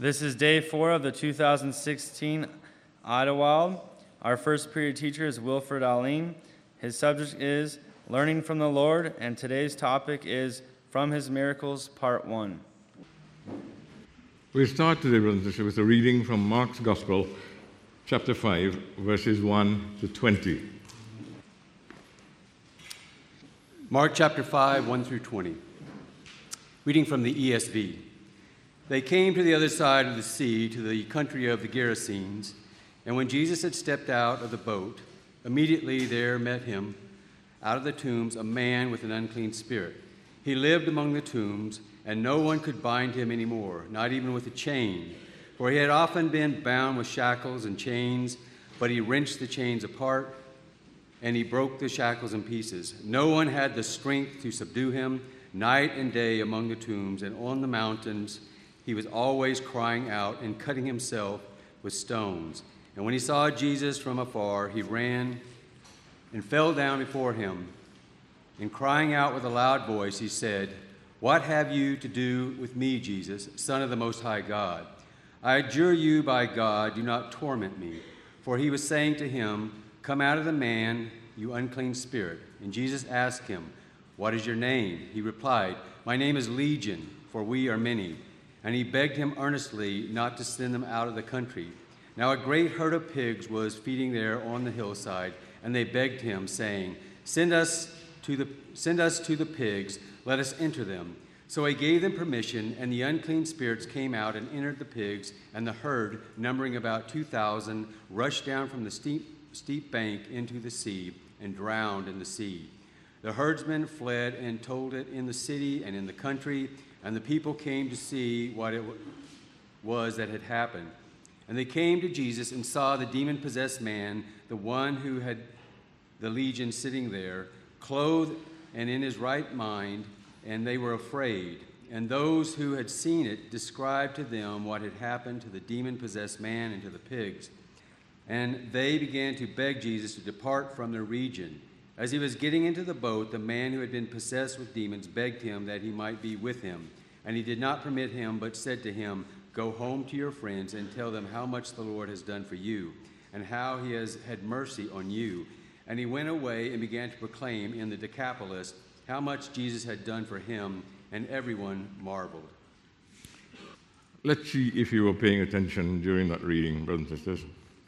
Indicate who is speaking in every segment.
Speaker 1: This is day 4 of the 2016 Idlewild. Our first period teacher is Wilfred Aline. His subject is Learning from the Lord, and today's topic is From His Miracles, Part 1.
Speaker 2: We start today, brothers and sisters, with a reading from Mark's Gospel, chapter 5, verses 1 to 20.
Speaker 3: Mark chapter 5, 1 through 20. Reading from the ESV. They came to the other side of the sea, to the country of the Gerasenes, and when Jesus had stepped out of the boat, immediately there met him out of the tombs a man with an unclean spirit. He lived among the tombs, and no one could bind him anymore, not even with a chain, for he had often been bound with shackles and chains, but he wrenched the chains apart, and he broke the shackles in pieces. No one had the strength to subdue him. Night and day among the tombs and on the mountains, he was always crying out and cutting himself with stones. And when he saw Jesus from afar, he ran and fell down before him. And crying out with a loud voice, he said, "What have you to do with me, Jesus, Son of the Most High God? I adjure you by God, do not torment me." For he was saying to him, "Come out of the man, you unclean spirit." And Jesus asked him, "What is your name?" He replied, "My name is Legion, for we are many." And he begged him earnestly not to send them out of the country. Now a great herd of pigs was feeding there on the hillside, and they begged him, saying, Send us to the pigs, let us enter them." So he gave them permission, and the unclean spirits came out and entered the pigs, and the herd, numbering about 2,000, rushed down from the steep bank into the sea and drowned in the sea. The herdsmen fled and told it in the city and in the country, and the people came to see what it was that had happened. And they came to Jesus and saw the demon-possessed man, the one who had the legion, sitting there, clothed and in his right mind, and they were afraid. And those who had seen it described to them what had happened to the demon-possessed man and to the pigs. And they began to beg Jesus to depart from their region. As he was getting into the boat, the man who had been possessed with demons begged him that he might be with him. And he did not permit him, but said to him, "Go home to your friends and tell them how much the Lord has done for you, and how he has had mercy on you." And he went away and began to proclaim in the Decapolis how much Jesus had done for him, and everyone marveled.
Speaker 2: Let's see if you were paying attention during that reading, brothers and sisters.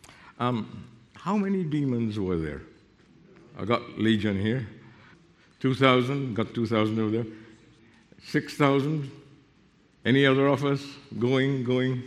Speaker 2: How many demons were there? I got Legion here. 2,000, got 2,000 over there. 6,000. Any other of us? Going.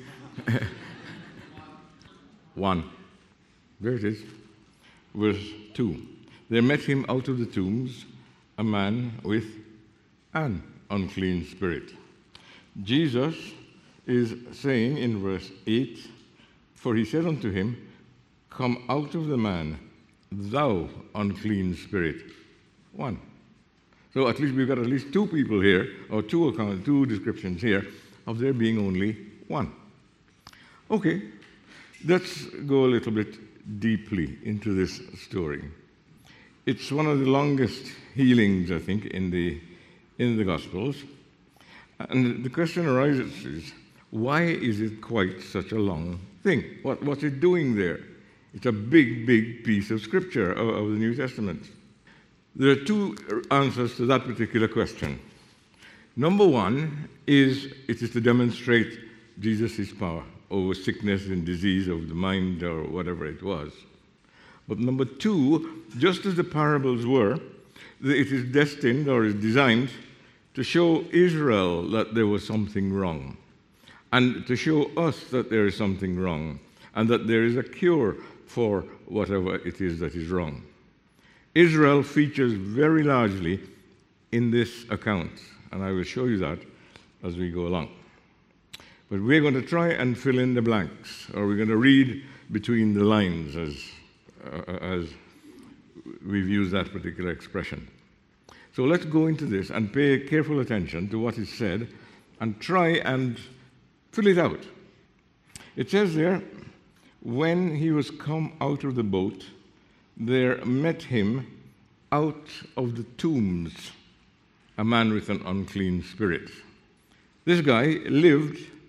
Speaker 2: One. There it is. Verse 2. There met him out of the tombs a man with an unclean spirit. Jesus is saying in verse 8, "For he said unto him, Come out of the man, thou unclean spirit." One. So at least we've got at least two people here, or two descriptions here, of there being only one. Okay, let's go a little bit deeply into this story. It's one of the longest healings, I think, in the Gospels. And the question arises, why is it quite such a long thing? What's it doing there? It's a big, big piece of scripture of the New Testament. There are two answers to that particular question. Number one is it is to demonstrate Jesus' power over sickness and disease of the mind or whatever it was. But number two, just as the parables were, it is destined or is designed to show Israel that there was something wrong, and to show us that there is something wrong, and that there is a cure for whatever it is that is wrong. Israel features very largely in this account, and I will show you that as we go along. But we're going to try and fill in the blanks, or we're going to read between the lines as we've used that particular expression. So let's go into this and pay careful attention to what is said and try and fill it out. It says there, when he was come out of the boat, there met him out of the tombs a man with an unclean spirit. This guy lived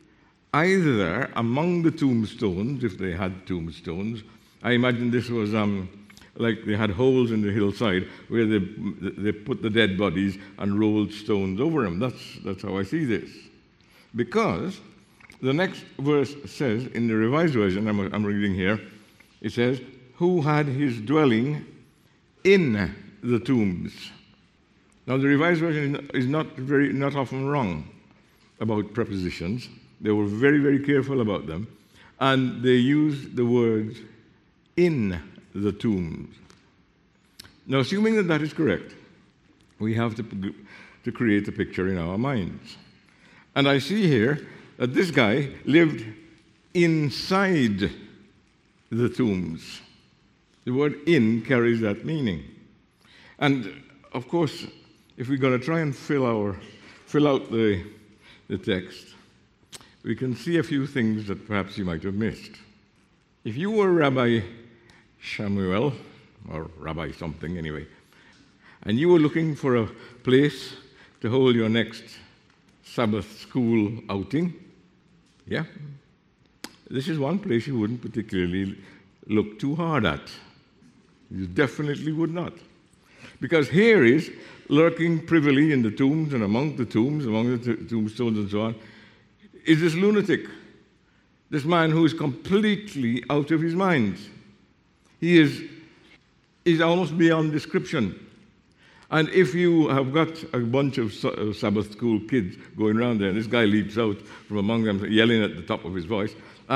Speaker 2: either among the tombstones, if they had tombstones. I imagine this was like they had holes in the hillside where they put the dead bodies and rolled stones over them. That's how I see this. Because the next verse says, in the Revised Version I'm reading here, it says, who had his dwelling in the tombs. Now the Revised Version is not often wrong about prepositions. They were very, very careful about them. And they used the words in the tombs. Now, assuming that that is correct, we have to create a picture in our minds. And I see here that this guy lived inside the tombs. The word in carries that meaning. And, of course, if we're going to try and fill out the text, we can see a few things that perhaps you might have missed. If you were Rabbi Shamuel, or Rabbi something anyway, and you were looking for a place to hold your next Sabbath school outing, yeah, this is one place you wouldn't particularly look too hard at. You definitely would not. Because here is, lurking privily in the tombs and among the tombs, among the tombstones and so on, is this lunatic, this man who is completely out of his mind. He is almost beyond description. And if you have got a bunch of Sabbath school kids going around there, and this guy leaps out from among them yelling at the top of his voice,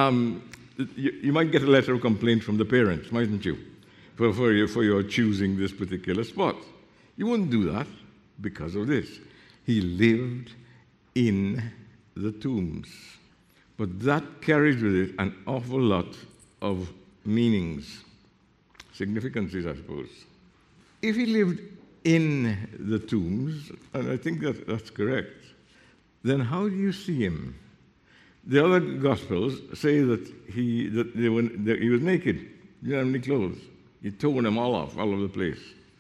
Speaker 2: you might get a letter of complaint from the parents, mightn't you, for your choosing this particular spot. You wouldn't do that because of this. He lived in the tombs. But that carries with it an awful lot of meanings, significances, I suppose. If he lived in the tombs, and I think that's correct, then how do you see him? The other Gospels say that he was naked. He didn't have any clothes. He tore them all off, all over the place.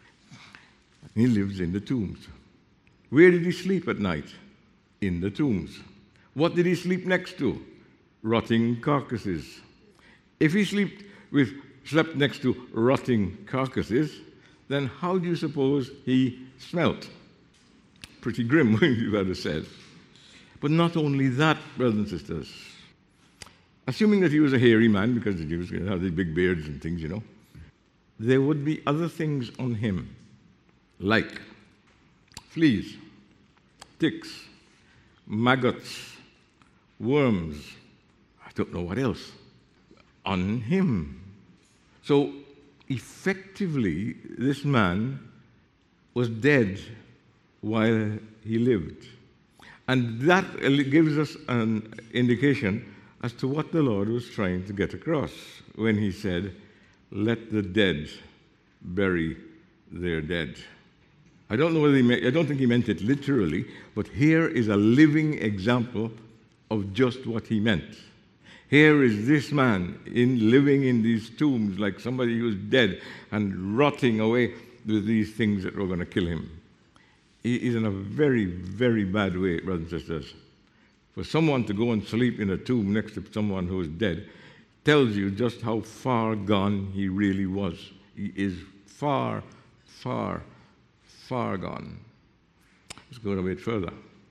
Speaker 2: He lives in the tombs. Where did he sleep at night? In the tombs. What did he sleep next to? Rotting carcasses. If he slept next to rotting carcasses, then how do you suppose he smelt? Pretty grim, you'd have said. But not only that, brothers and sisters. Assuming that he was a hairy man, because the Jews have these big beards and things, there would be other things on him, like fleas, ticks, maggots, worms, I don't know what else, on him. So, effectively, this man was dead while he lived. And that gives us an indication as to what the Lord was trying to get across when he said, "Let the dead bury their dead." I don't know whether I don't think he meant it literally, but here is a living example of just what he meant. Here is this man living in these tombs like somebody who's dead and rotting away with these things that were going to kill him. He is in a very, very bad way, brothers and sisters. For someone to go and sleep in a tomb next to someone who is dead tells you just how far gone he really was. He is far, far, far gone. Let's go a bit further.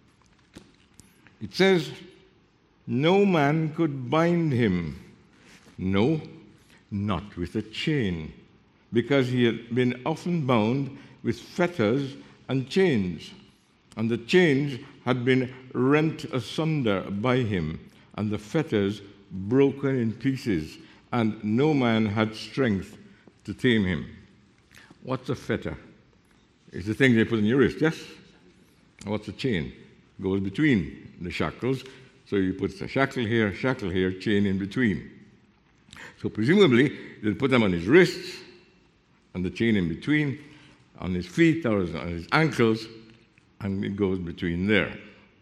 Speaker 2: It says, no man could bind him. No, not with a chain, because he had been often bound with fetters and chains, and the chains had been rent asunder by him, and the fetters broken in pieces, and no man had strength to tame him. What's a fetter? It's the thing they put in your wrist, yes? What's a chain? It goes between the shackles. So you put a shackle here, chain in between. So presumably, they'll put them on his wrists, and the chain in between, on his feet or on his ankles, and it goes between there.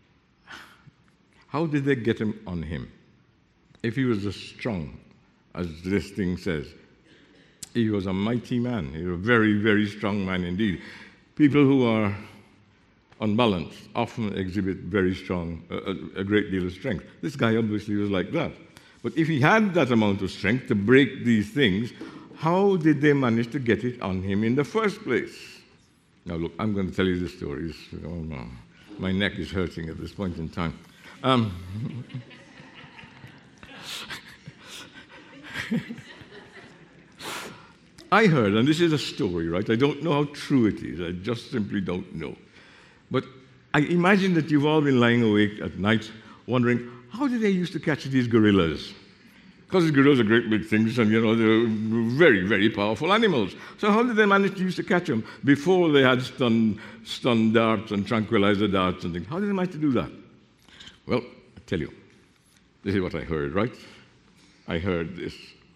Speaker 2: How did they get him on him? If he was as strong as this thing says, he was a mighty man. He was a very, very strong man indeed. People who are unbalanced, often exhibit very strong, a great deal of strength. This guy obviously was like that. But if he had that amount of strength to break these things, how did they manage to get it on him in the first place? Now, look, I'm going to tell you this story. Oh, no. My neck is hurting at this point in time. I heard, and this is a story, right? I don't know how true it is. I just simply don't know. But I imagine that you've all been lying awake at night wondering, how did they used to catch these gorillas? Because the gorillas are great big things, and they're very, very powerful animals. So how did they manage to use to catch them before they had stun darts and tranquilizer darts and things? How did they manage to do that? Well, I tell you, this is what I heard, right? I heard this.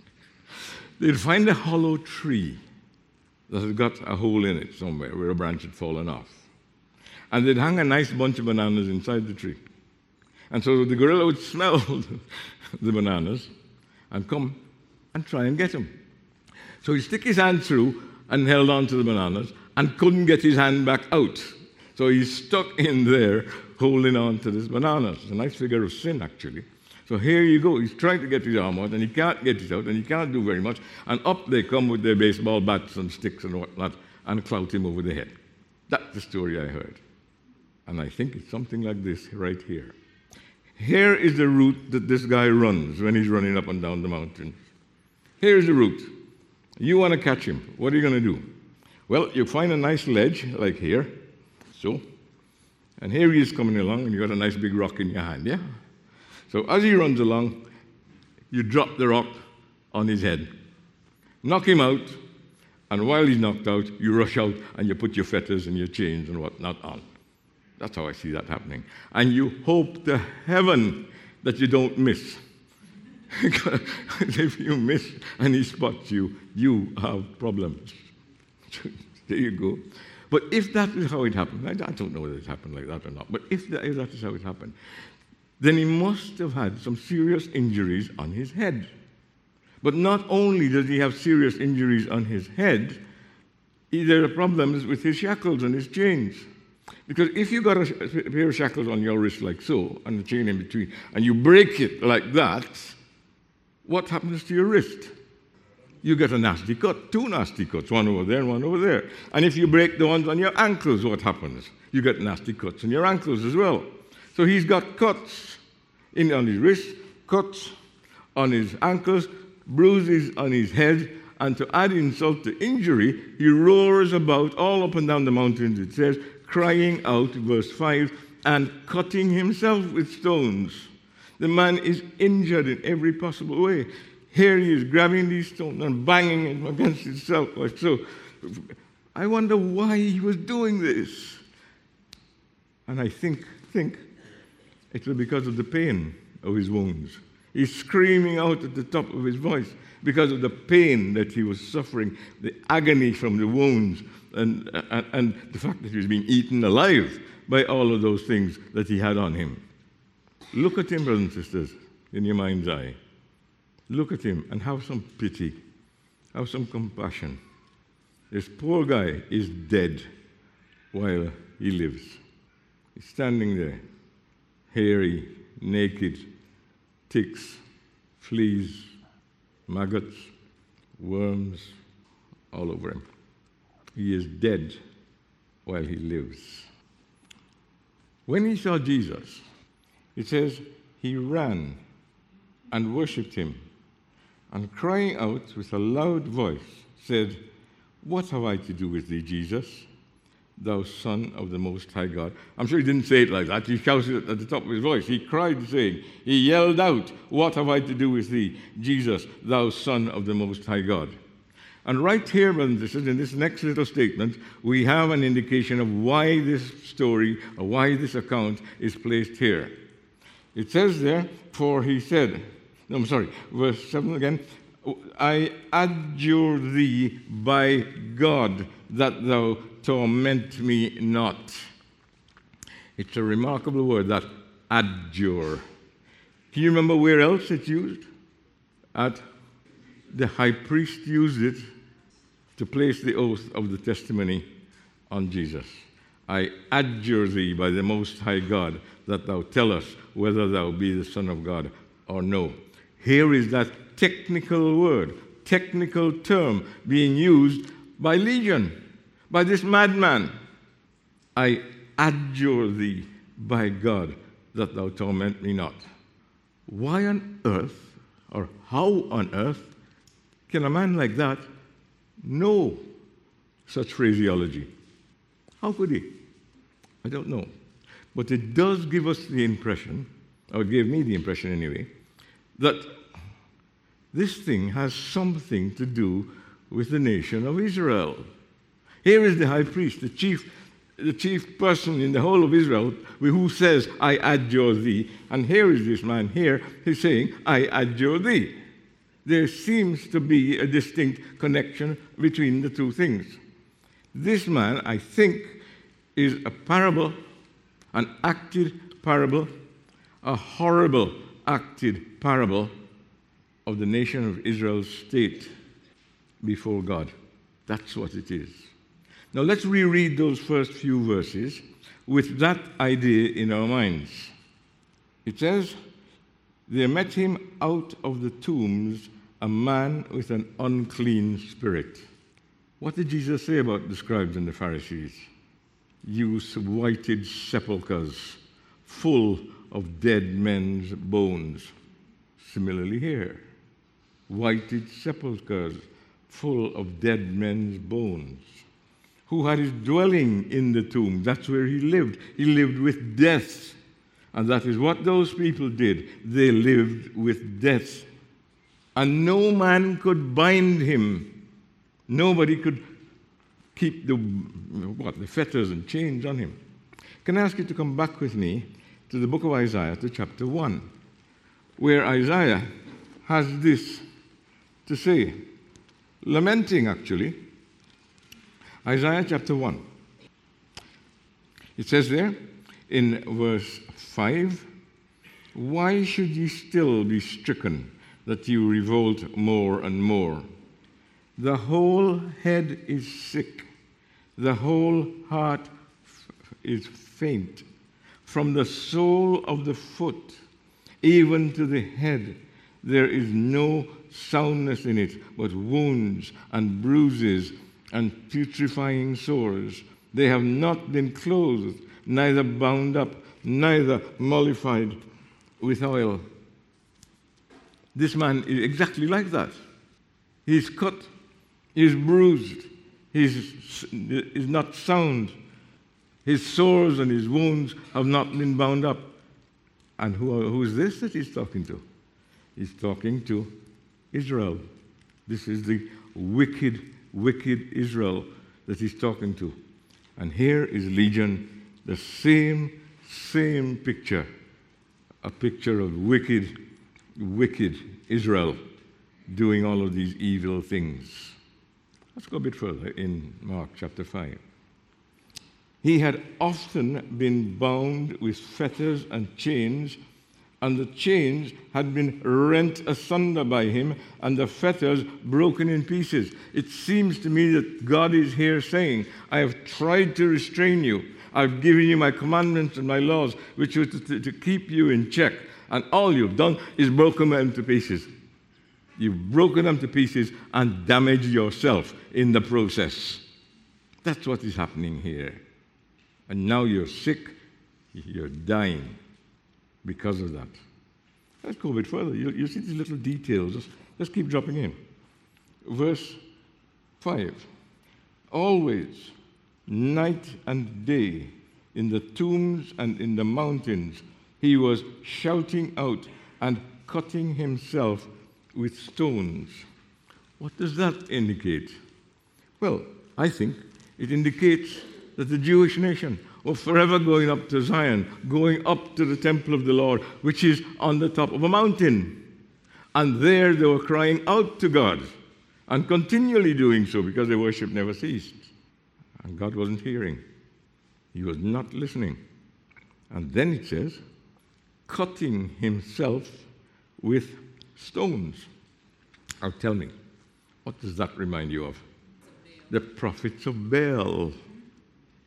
Speaker 2: They'd find a hollow tree that had got a hole in it somewhere where a branch had fallen off. And they'd hang a nice bunch of bananas inside the tree. And so the gorilla would smell the bananas and come and try and get them. So he'd stick his hand through and held on to the bananas and couldn't get his hand back out. So he's stuck in there holding on to this banana. It's a nice figure of sin, actually. So here you go. He's trying to get his arm out, and he can't get it out, and he can't do very much. And up they come with their baseball bats and sticks and whatnot and clout him over the head. That's the story I heard. And I think it's something like this right here. Here is the route that this guy runs when he's running up and down the mountain. Here's the route. You want to catch him. What are you going to do? Well, you find a nice ledge, like here, so. And here he is coming along, and you've got a nice big rock in your hand, yeah? So as he runs along, you drop the rock on his head, knock him out, and while he's knocked out, you rush out and you put your fetters and your chains and whatnot on. That's how I see that happening. And you hope to heaven that you don't miss. Because if you miss and he spots you, you have problems. There you go. But if that is how it happened, I don't know whether it happened like that or not, but if that is how it happened, then he must have had some serious injuries on his head. But not only does he have serious injuries on his head, there are problems with his shackles and his chains. Because if you got a pair of shackles on your wrist like so, and a chain in between, and you break it like that, what happens to your wrist? You get a nasty cut, two nasty cuts, one over there and one over there. And if you break the ones on your ankles, what happens? You get nasty cuts on your ankles as well. So he's got cuts on his wrist, cuts on his ankles, bruises on his head, and to add insult to injury, he roars about all up and down the mountains, it says, crying out, verse 5, and cutting himself with stones. The man is injured in every possible way. Here he is grabbing these stones and banging them against himself like so. I wonder why he was doing this. And I think it was because of the pain of his wounds. He's screaming out at the top of his voice because of the pain that he was suffering, the agony from the wounds, and the fact that he was being eaten alive by all of those things that he had on him. Look at him, brothers and sisters, in your mind's eye. Look at him and have some pity, have some compassion. This poor guy is dead while he lives. He's standing there, hairy, naked, ticks, fleas, maggots, worms all over him. He is dead while he lives. When he saw Jesus, it says he ran and worshipped him, and crying out with a loud voice said, "What have I to do with thee, Jesus, thou Son of the Most High God?" I'm sure he didn't say it like that. He shouted it at the top of his voice. He cried, saying, he yelled out, "What have I to do with thee, Jesus, thou Son of the Most High God?" And right here, brothers and sisters, in this next little statement, we have an indication of why this story, or why this account is placed here. It says there, verse 7 again, "I adjure thee by God that thou torment me not." It's a remarkable word, that adjure. Can you remember where else it's used? The high priest used it to place the oath of the testimony on Jesus. I adjure thee by the Most High God that thou tell us whether thou be the Son of God or no. Here is that technical word, technical term being used by Legion, by this madman. I adjure thee by God that thou torment me not. Why on earth, or how on earth, can a man like that know such phraseology? How could he? I don't know. But it does give us the impression, or it gave me the impression anyway, that this thing has something to do with the nation of Israel. Here is the high priest, the chief person in the whole of Israel, who says, I adjure thee. And here is this man here, he's saying, I adjure thee. There seems to be a distinct connection between the two things. This man, I think, is a parable, an acted parable, a horrible acted parable of the nation of Israel's state before God. That's what it is. Now let's reread those first few verses with that idea in our minds. It says, there met him out of the tombs a man with an unclean spirit. What did Jesus say about the scribes and the Pharisees? You whited sepulchres, full of dead men's bones. Similarly here, whited sepulchres, full of dead men's bones. Who had his dwelling in the tomb? That's where he lived. He lived with death. And that is what those people did. They lived with death. And no man could bind him. Nobody could keep the fetters and chains on him. Can I ask you to come back with me to the book of Isaiah, to chapter 1, where Isaiah has this to say, lamenting actually. Isaiah chapter 1. It says there in verse 5, why should ye still be stricken, that you revolt more and more? The whole head is sick, the whole heart is faint. From the sole of the foot even to the head, there is no soundness in it, but wounds and bruises and putrefying sores. They have not been clothed, neither bound up, neither mollified with oil. This man is exactly like that. He's cut, he's bruised, he's not sound. His sores and his wounds have not been bound up. And who is this that he's talking to? He's talking to Israel. This is the wicked Israel that he's talking to. And here is Legion, the same picture, a picture of wicked Israel doing all of these evil things. Let's go a bit further in Mark chapter 5. He had often been bound with fetters and chains, and the chains had been rent asunder by him, and the fetters broken in pieces. It seems to me that God is here saying, I have tried to restrain you. I've given you my commandments and my laws, which are to keep you in check. And all you've done is broken them to pieces. You've broken them to pieces and damaged yourself in the process. That's what is happening here. And now you're sick, you're dying because of that. Let's go a bit further. You see these little details. Let's keep dropping in. Verse 5. Always, night and day, in the tombs and in the mountains, he was shouting out and cutting himself with stones. What does that indicate? Well, I think it indicates that the Jewish nation were forever going up to Zion, going up to the temple of the Lord, which is on the top of a mountain. And there they were crying out to God, and continually doing so because their worship never ceased. And God wasn't hearing. He was not listening. And then it says, cutting himself with stones. Now tell me, what does that remind you of? The prophets of Baal.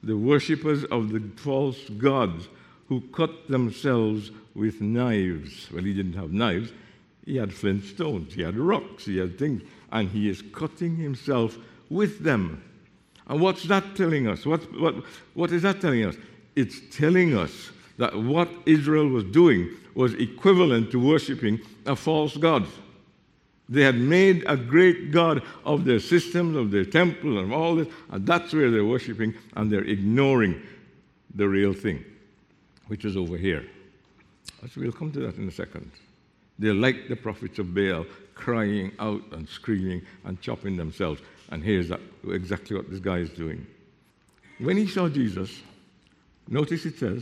Speaker 2: the worshippers of the false gods who cut themselves with knives. Well, he didn't have knives. He had flint stones. He had rocks. He had things. And he is cutting himself with them. And what's that telling us? What is that telling us? It's telling us that what Israel was doing was equivalent to worshiping a false god. They had made a great god of their systems, of their temple, and all this, and that's where they're worshiping, and they're ignoring the real thing, which is over here. So we'll come to that in a second. They're like the prophets of Baal, crying out and screaming and chopping themselves. And here's exactly what this guy is doing. When he saw Jesus, notice it says,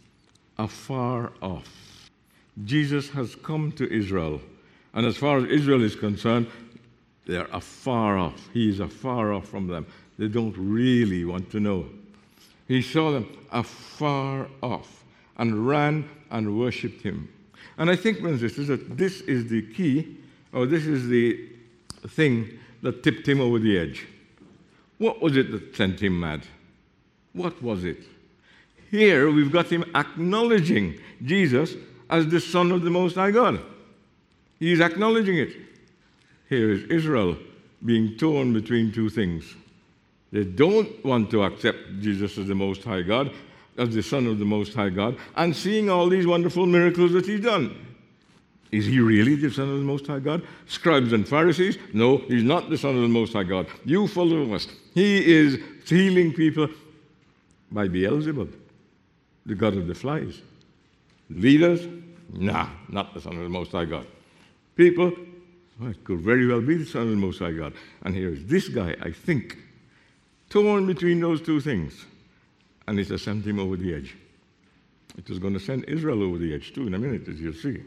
Speaker 2: afar off. Jesus has come to Israel. And as far as Israel is concerned, they're afar off. He is afar off from them. They don't really want to know. He saw them afar off and ran and worshipped him. And I think, brothers and sisters, that this is the key, or this is the thing that tipped him over the edge. What was it that sent him mad? What was it? Here we've got him acknowledging Jesus as the Son of the Most High God. He's acknowledging it. Here is Israel being torn between two things. They don't want to accept Jesus as the Most High God, as the Son of the Most High God, and seeing all these wonderful miracles that he's done. Is he really the Son of the Most High God? Scribes and Pharisees? No, he's not the Son of the Most High God. You follow us. He is healing people by Beelzebub, the god of the flies. Leaders? Nah, not the Son of the Most High God. People? Well, it could very well be the Son of the Most High God. And here is this guy, I think, torn between those two things. And it has sent him over the edge. It is going to send Israel over the edge too in a minute, as you'll see.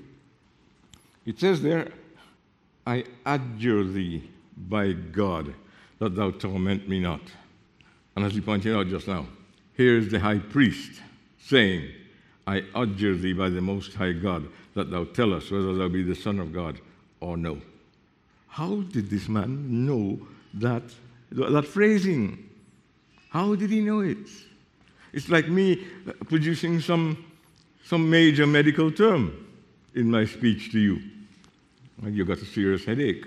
Speaker 2: It says there, I adjure thee by God that thou torment me not. And as he pointed out just now, here is the high priest saying, I adjure thee by the Most High God that thou tell us whether thou be the Son of God or no. How did this man know that phrasing? How did he know it? It's like me producing some major medical term in my speech to you. You've got a serious headache,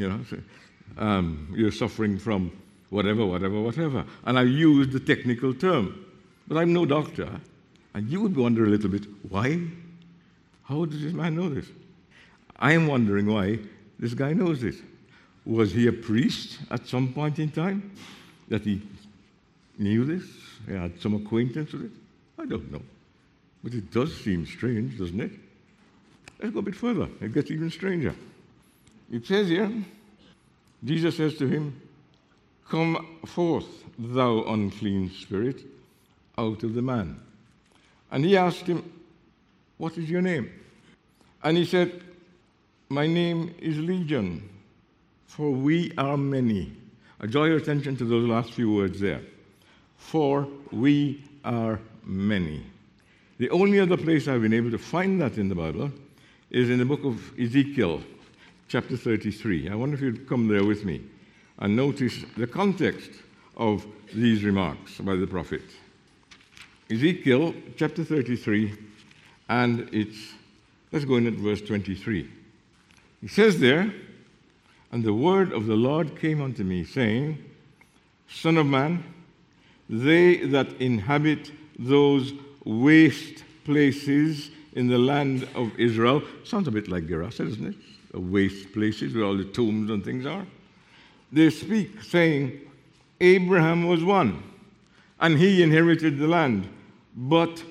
Speaker 2: you're suffering from whatever. And I use the technical term. But I'm no doctor. And you would wonder a little bit, why? How does this man know this? I am wondering why this guy knows this. Was he a priest at some point in time that he knew this? He had some acquaintance with it? I don't know. But it does seem strange, doesn't it? Let's go a bit further. It gets even stranger. It says here, Jesus says to him, come forth, thou unclean spirit, out of the man. And he asked him, what is your name? And he said, my name is Legion, for we are many. I draw your attention to those last few words there. For we are many. The only other place I've been able to find that in the Bible is in the book of Ezekiel, chapter 33. I wonder if you'd come there with me and notice the context of these remarks by the prophet. Ezekiel, chapter 33, and let's go in at verse 23. He says there, and the word of the Lord came unto me, saying, Son of man, they that inhabit those waste places in the land of Israel, sounds a bit like Gerasa, doesn't it? The waste places where all the tombs and things are. They speak, saying, Abraham was one, and he inherited the land, but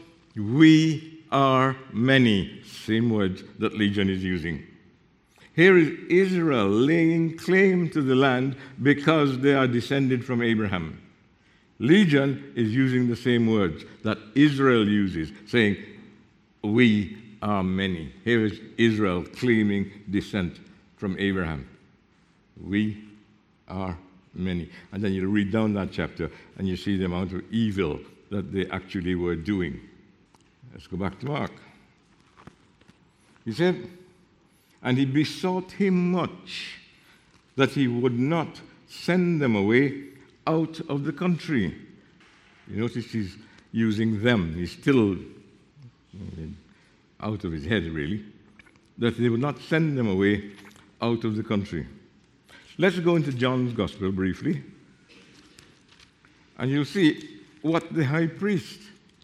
Speaker 2: we are many. Same words that Legion is using. Here is Israel laying claim to the land because they are descended from Abraham. Legion is using the same words that Israel uses, saying, we are many. Here is Israel claiming descent from Abraham. We are many. And then you read down that chapter and you see the amount of evil that they actually were doing. Let's go back to Mark. He said, and he besought him much that he would not send them away out of the country. You notice he's using them. He's still out of his head, really, that they would not send them away out of the country. Let's go into John's Gospel briefly, and you'll see what the high priest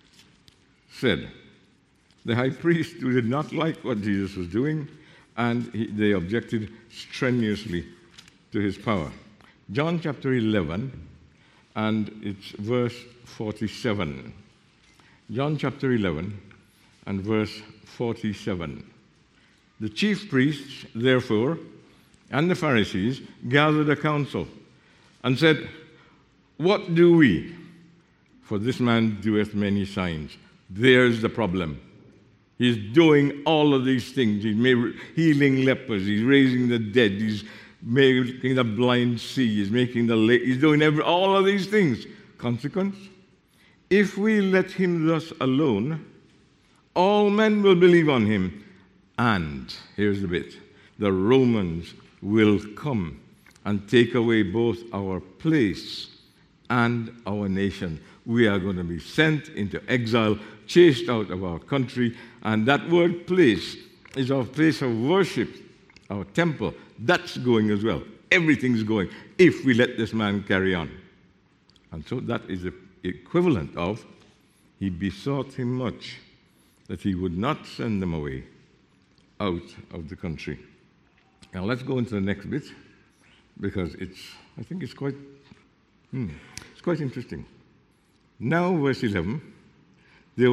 Speaker 2: said. The high priest who did not like what Jesus was doing, and they objected strenuously to his power. John chapter 11, and it's verse 47. John chapter 11 and verse 47. The chief priests, therefore, and the Pharisees gathered a council and said, "What do we? For this man doeth many signs." There's the problem. He's doing all of these things. He's healing lepers. He's raising the dead. He's making the blind see. He's making the lame. He's doing all of these things. Consequence? If we let him thus alone, all men will believe on him. And, here's the bit, the Romans will come and take away both our place and our nation. We are going to be sent into exile, chased out of our country, and that word place is our place of worship, our temple. That's going as well. Everything's going if we let this man carry on. And so that is the equivalent of, he besought him much that he would not send them away out of the country. Now let's go into the next bit, because I think it's quite interesting. Now, verse 11, there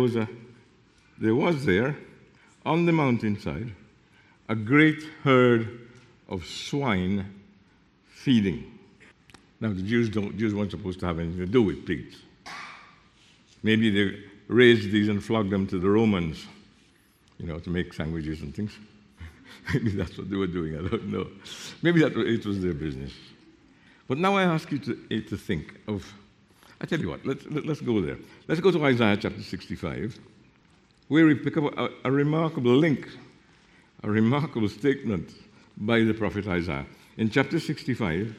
Speaker 2: was there on the mountainside a great herd of swine feeding. Now, the Jews weren't supposed to have anything to do with pigs. Maybe they raised these and flogged them to the Romans, to make sandwiches and things. Maybe that's what they were doing, I don't know. Maybe it was their business. But now I ask you to think of, I tell you what, let's go there. Let's go to Isaiah chapter 65, where we pick up a remarkable link, a remarkable statement by the prophet Isaiah. In chapter 65,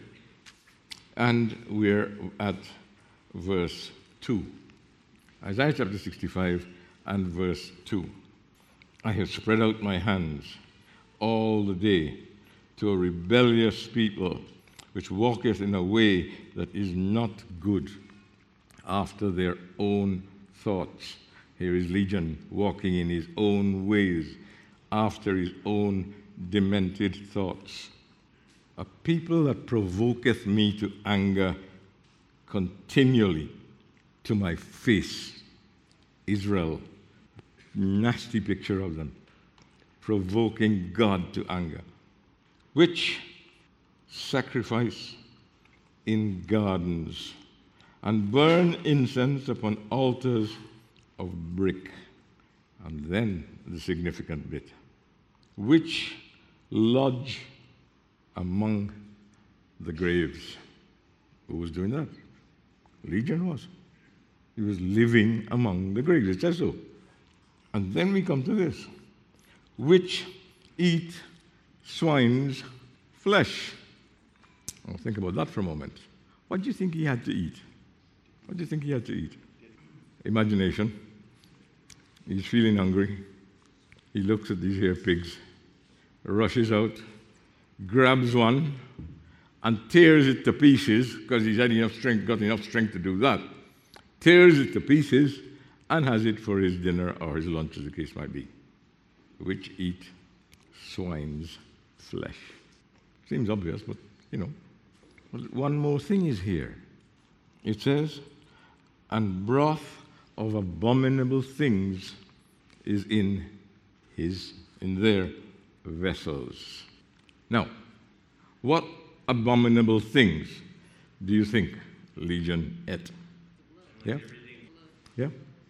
Speaker 2: and we're at verse 2. Isaiah chapter 65 and verse 2. I have spread out my hands all the day to a rebellious people, which walketh in a way that is not good, after their own thoughts. Here is Legion walking in his own ways, after his own demented thoughts. A people that provoketh me to anger continually to my face. Israel, nasty picture of them, provoking God to anger, which sacrifice in gardens and burn incense upon altars of brick. And then the significant bit, which lodge among the graves. Who was doing that? Legion was. He was living among the graves. It says so. And then we come to this, which eat swine's flesh. Now think about that for a moment. What do you think he had to eat? What do you think he had to eat? Imagination. He's feeling hungry. He looks at these here pigs, rushes out, grabs one, and tears it to pieces, because he's had got enough strength to do that. Tears it to pieces and has it for his dinner or his lunch, as the case might be, which eat swine's flesh. Seems obvious, but, one more thing is here. It says, and broth of abominable things is in their vessels. Now, what abominable things do you think Legion ate? Yeah? Yeah?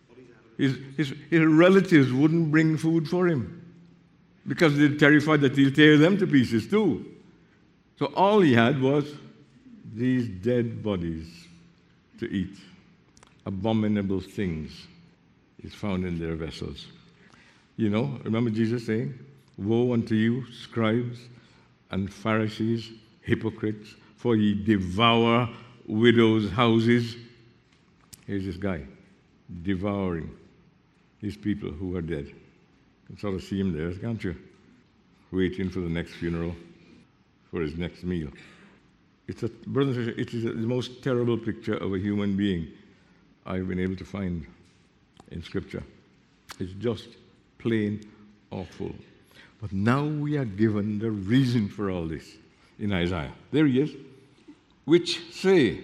Speaker 2: His relatives wouldn't bring food for him because they're terrified that he'll tear them to pieces too. So all he had was these dead bodies to eat. Abominable things is found in their vessels. Remember Jesus saying, "Woe unto you, scribes and Pharisees, hypocrites, for ye devour widows' houses Here's this guy devouring these people who are dead. You can sort of see him there, can't you? Waiting for the next funeral, for his next meal. Brothers and sisters, it is the most terrible picture of a human being I've been able to find in Scripture. It's just plain awful. But now we are given the reason for all this in Isaiah. There he is. Which say,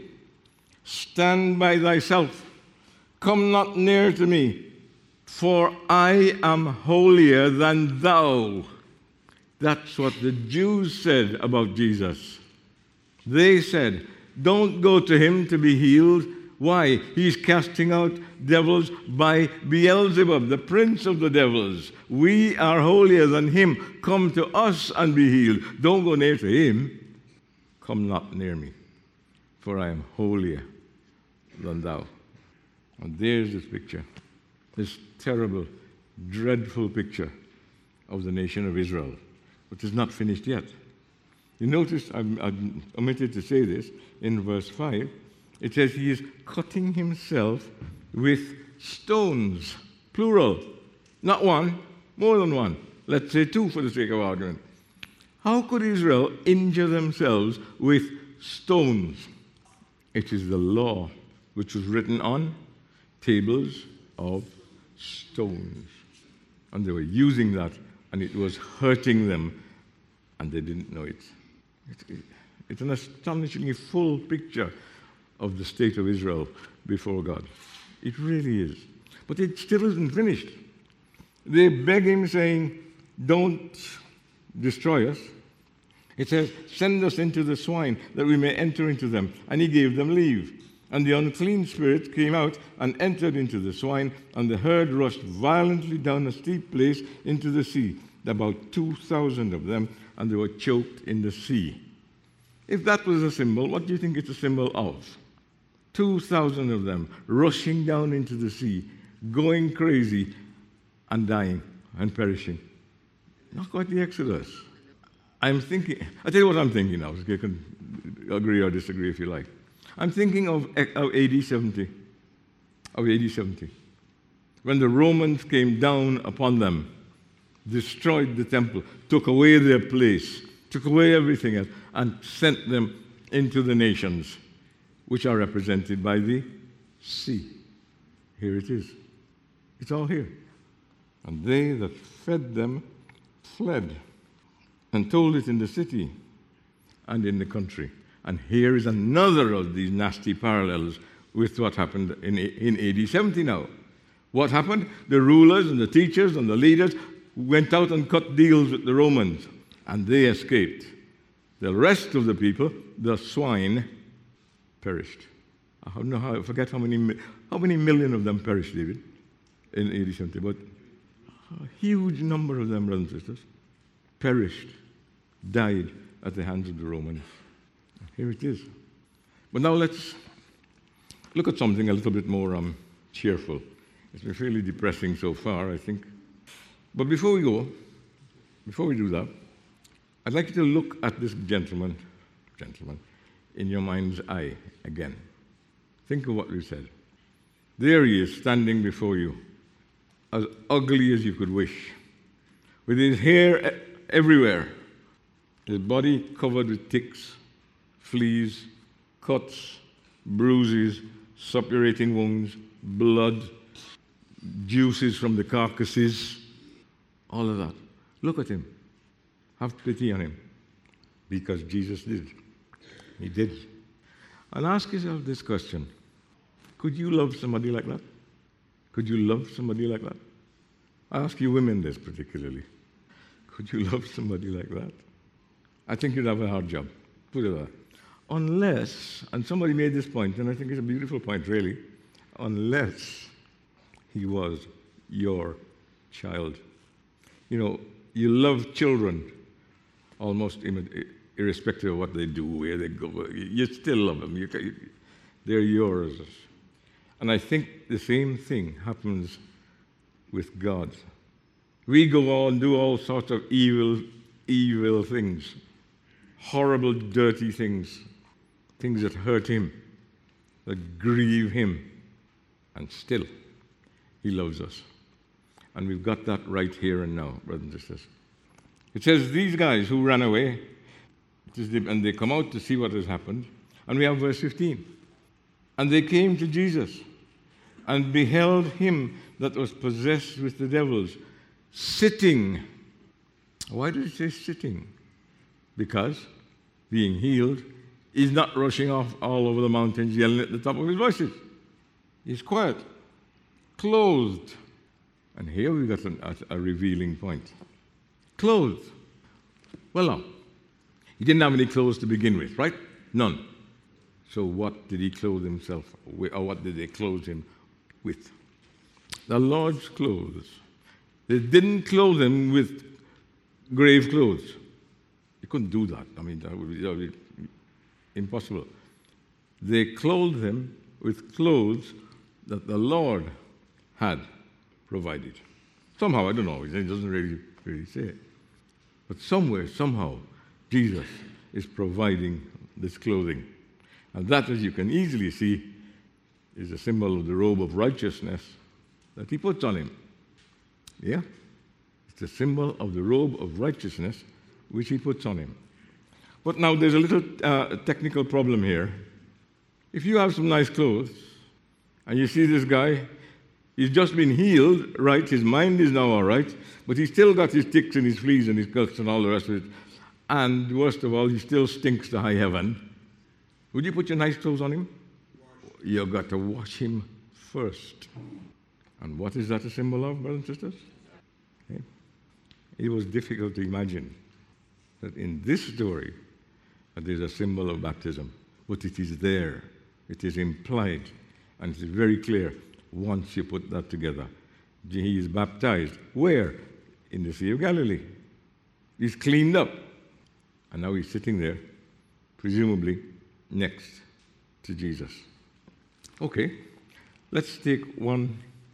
Speaker 2: stand by thyself, come not near to me, for I am holier than thou. That's what the Jews said about Jesus. They said, don't go to him to be healed. Why? He's casting out devils by Beelzebub, the prince of the devils. We are holier than him. Come to us and be healed. Don't go near to him. Come not near me, for I am holier than thou. And there's this picture, this terrible, dreadful picture of the nation of Israel, which is not finished yet. You notice, I omitted to say this, in verse 5, it says he is cutting himself with stones, plural. Not one, more than one. Let's say two for the sake of argument. How could Israel injure themselves with stones? It is the law which was written on tables of stones. And they were using that, and it was hurting them, and they didn't know it. It's an astonishingly full picture of the state of Israel before God. It really is. But it still isn't finished. They beg him, saying, don't destroy us. It says, send us into the swine, that we may enter into them. And he gave them leave. And the unclean spirit came out and entered into the swine, and the herd rushed violently down a steep place into the sea, about 2,000 of them, and they were choked in the sea. If that was a symbol, what do you think it's a symbol of? 2,000 of them rushing down into the sea, going crazy, and dying and perishing. Not quite the Exodus. I'll tell you what I'm thinking now. You can agree or disagree if you like. I'm thinking of AD 70. When the Romans came down upon them, destroyed the temple, took away their place, took away everything else, and sent them into the nations, which are represented by the sea. Here it is. It's all here. And they that fed them fled, and told it in the city and in the country. And here is another of these nasty parallels with what happened in AD 70 now. What happened? The rulers and the teachers and the leaders went out and cut deals with the Romans, and they escaped. The rest of the people, the swine, perished. I forget how many million of them perished, David, in AD 70, but a huge number of them, brothers and sisters, perished, died at the hands of the Romans. Here it is. But now let's look at something a little bit more cheerful. It's been fairly depressing so far, I think. But before we do that, I'd like you to look at this gentleman, in your mind's eye again. Think of what we said. There he is, standing before you, as ugly as you could wish, with his hair everywhere, his body covered with ticks, fleas, cuts, bruises, suppurating wounds, blood, juices from the carcasses, all of that. Look at him. Have pity on him. Because Jesus did. He did. And ask yourself this question. Could you love somebody like that? Could you love somebody like that? I ask you women this particularly. Could you love somebody like that? I think you'd have a hard job. Put it there. Unless, and somebody made this point, and I think it's a beautiful point, really, unless he was your child. You know, you love children almost irrespective of what they do, where they go. You still love them. They're yours. And I think the same thing happens with God. We go on and do all sorts of evil things, horrible, dirty things, things that hurt him, that grieve him. And still, he loves us. And we've got that right here and now, brothers and sisters. It says these guys who ran away, and they come out to see what has happened. And we have verse 15. And they came to Jesus and beheld him that was possessed with the devils, sitting. Why did it say sitting? Because being healed, he's not rushing off all over the mountains yelling at the top of his voices. He's quiet, clothed. And here we got a revealing point. Clothed. Well, now, he didn't have any clothes to begin with, right? None. So what did he clothe himself with, or what did they clothe him with? The Lord's clothes. They didn't clothe him with grave clothes. They couldn't do that. I mean, that would be impossible. They clothed him with clothes that the Lord had provided. Somehow, I don't know, it doesn't really say it. But somewhere, somehow, Jesus is providing this clothing. And that, as you can easily see, is a symbol of the robe of righteousness that he puts on him. Yeah? It's a symbol of the robe of righteousness which he puts on him. But now there's a little technical problem here. If you have some nice clothes, and you see this guy, he's just been healed, right? His mind is now all right, but he's still got his ticks and his fleas and his cuts and all the rest of it. And worst of all, he still stinks to high heaven. Would you put your nice clothes on him? You've got to wash him first. And what is that a symbol of, brothers and sisters? Okay. It was difficult to imagine that in this story that there's a symbol of baptism, but it is there. It is implied, and it is very clear once you put that together. He is baptized. Where? In the Sea of Galilee. He's cleaned up. And now he's sitting there, presumably next to Jesus. Okay, let's take one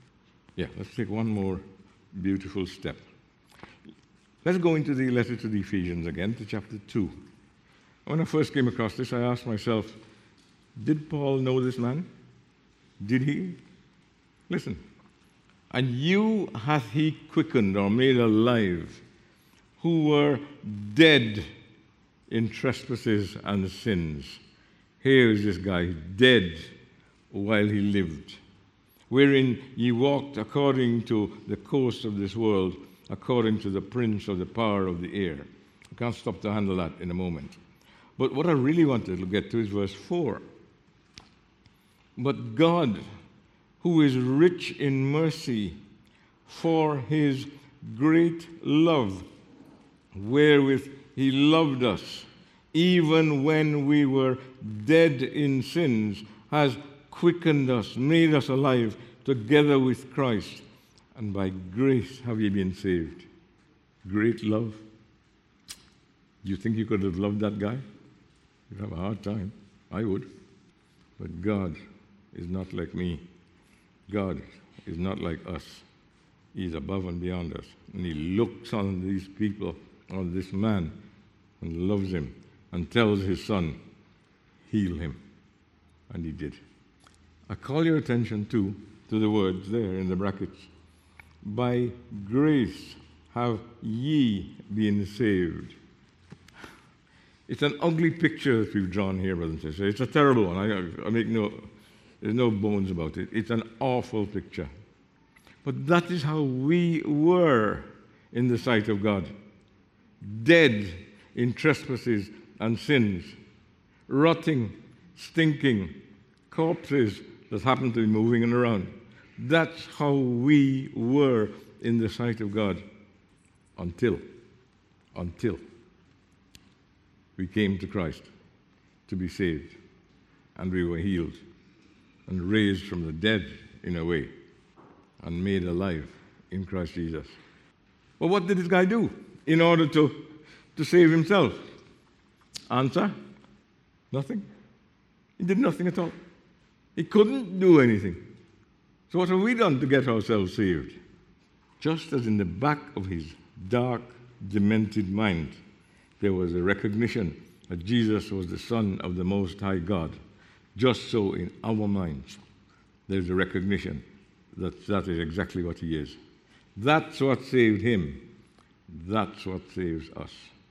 Speaker 2: more beautiful step. Let's go into the letter to the Ephesians again, to chapter 2. When I first came across this, I asked myself, did Paul know this man? Did he? Listen. And you hath he quickened or made alive, who were dead in trespasses and sins. Here is this guy, dead while he lived, wherein ye walked according to the course of this world, according to the prince of the power of the air. I can't stop to handle that in a moment. But what I really wanted to get to is verse 4. But God, who is rich in mercy, for his great love, wherewith he loved us, even when we were dead in sins, has quickened us, made us alive together with Christ. And by grace have ye been saved. Great love. Do you think you could have loved that guy? You'd have a hard time. I would. But God is not like me. God is not like us. He's above and beyond us. And he looks on these people, on this man, and loves him, and tells his son, heal him. And he did. I call your attention to the words there in the brackets. By grace have ye been saved. It's an ugly picture that we've drawn here, brothers and sisters. It's a terrible one. There's no bones about it. It's an awful picture. But that is how we were in the sight of God. Dead in trespasses and sins. Rotting, stinking, corpses that happen to be moving and around. That's how we were in the sight of God until we came to Christ to be saved, and we were healed and raised from the dead in a way and made alive in Christ Jesus. Well, what did this guy do in order to save himself? Answer? Nothing. He did nothing at all. He couldn't do anything. So what have we done to get ourselves saved? Just as in the back of his dark, demented mind, there was a recognition that Jesus was the Son of the Most High God, just so in our minds, there's a recognition that that is exactly what he is. That's what saved him. That's what saves us.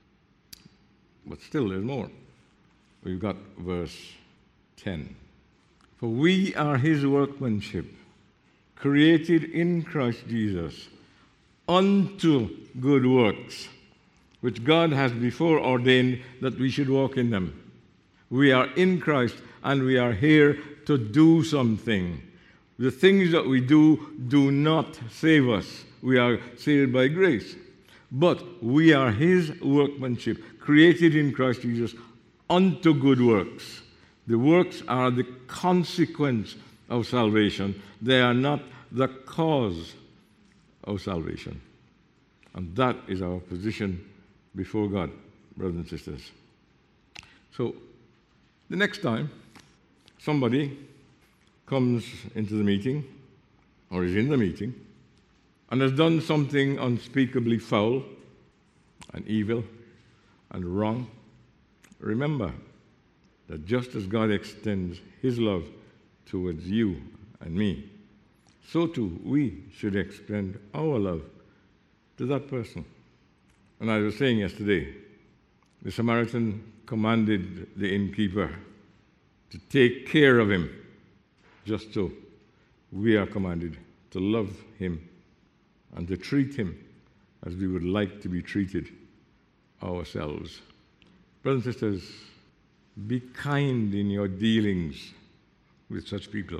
Speaker 2: But still, there's more. We've got verse 10. For we are his workmanship, created in Christ Jesus, unto good works, which God has before ordained that we should walk in them. We are in Christ, and we are here to do something. The things that we do not save us. We are saved by grace. But we are his workmanship, created in Christ Jesus, unto good works. The works are the consequence of salvation. They are not the cause of salvation. And that is our position before God, brothers and sisters. So, the next time somebody comes into the meeting, or is in the meeting, and has done something unspeakably foul and evil and wrong, remember that just as God extends his love towards you and me, so too we should extend our love to that person. And I was saying yesterday, the Samaritan commanded the innkeeper to take care of him. Just so we are commanded to love him and to treat him as we would like to be treated ourselves. Brothers and sisters, be kind in your dealings with such people.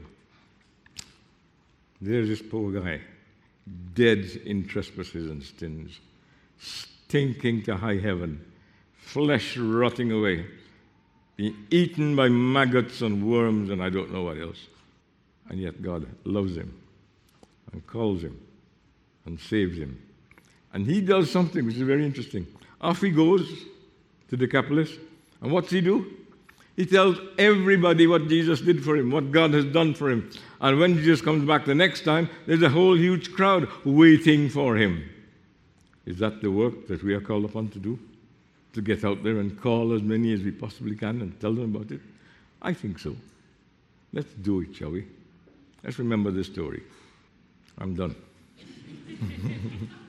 Speaker 2: There's this poor guy, dead in trespasses and sins, stinking to high heaven, flesh rotting away, being eaten by maggots and worms and I don't know what else. And yet God loves him and calls him and saves him. And he does something which is very interesting. Off he goes to Decapolis, and what's he do? He tells everybody what Jesus did for him, what God has done for him. And when Jesus comes back the next time, there's a whole huge crowd waiting for him. Is that the work that we are called upon to do? To get out there and call as many as we possibly can and tell them about it? I think so. Let's do it, shall we? Let's remember this story. I'm done.